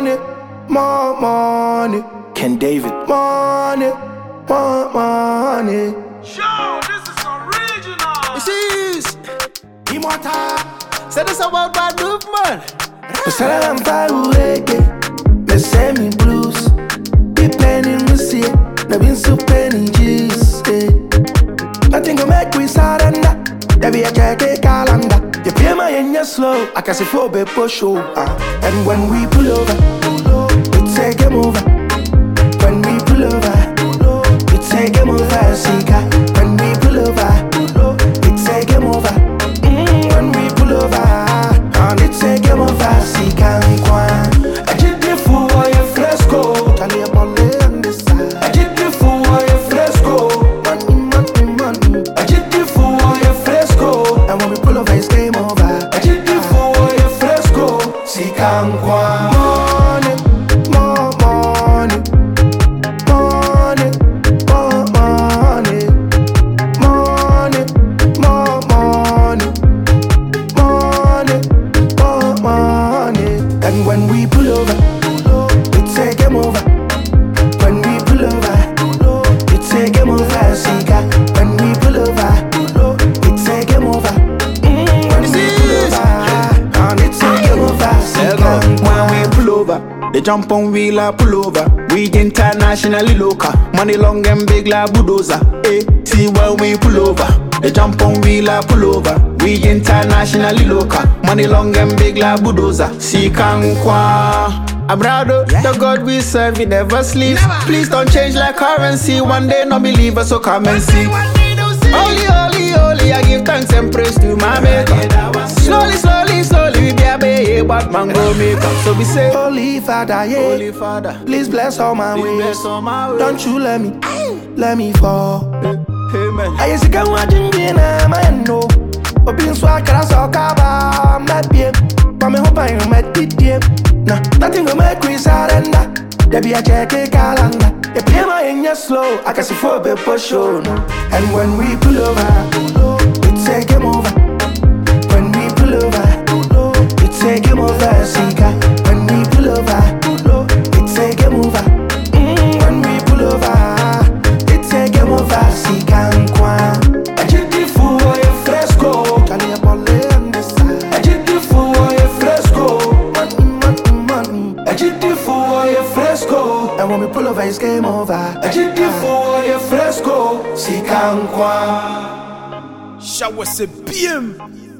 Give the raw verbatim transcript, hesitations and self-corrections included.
money, more money. Ken David. Money, more money. Yo, this is original. This is Immortal. Say this about bad movement. Salam Faoueke, me say me blues. Be penny me see, na been so penny juice. Nothing go make we surrender. There be a check calendar. You pay my in your slow. I can see four be push over. And when we pull over, we take game over. When we pull over, we take game over. Sika. When we pull over, we take game over. Mm, when we pull over, and it's a game over. Sika and Kwan. I did the fool or your fresco. Tell you about it on this side. I did the fool or your fresco. Money, money, money. I did the fool or your fresco. And when we pull over, it's game over. I did the fool or your fresco. Sika and Kwan. Money, more money. Money, more money. Money, more money. Money, more money. And when we pull over, we take game over. When we pull over, we take game over. Sika. When we pull over, we take game over. Mm, when we pull over, and it's a game over. Sika. When we pull over, they jump on wheel or pull over. We internationally local, money long and big like bulldozer. Hey, see when we pull over, they jump on wheel or pull over. We internationally local, money long and big like bulldozer. See Kankwa. Abrado, the God we serve, he never sleeps. Please don't change like currency. One day no believers, so come and see. Holy, holy, holy, I give thanks and praise to my maker. Slowly, slowly, slowly, we be a baby, but man go make up. So we say, Holy Father, yeah. Holy Father, Please bless all my please ways. bless all my ways. Don't you let me, let me fall. Amen. I used to go watching dinner, my no. But being so I can't so cover, my beer. But me hope I met it, dear. Nah, nothing will make me surrender. There be a check calendar. You pay my in your slow. I can see four people show. And when we pull over, we take him over. When we pull over, we take him over. Sika. When we pull over, we take him over. Mm, when we pull over, we take him over. Sika and Kwan. I did the fool or your fresco. Tell you about it on this side. I did the fool or your fresco. Money, money, money. I did the fool or your fresco. And when we pull over, it's game over. I did the fool or your fresco. Sika and Kwan. Shower c'est bien.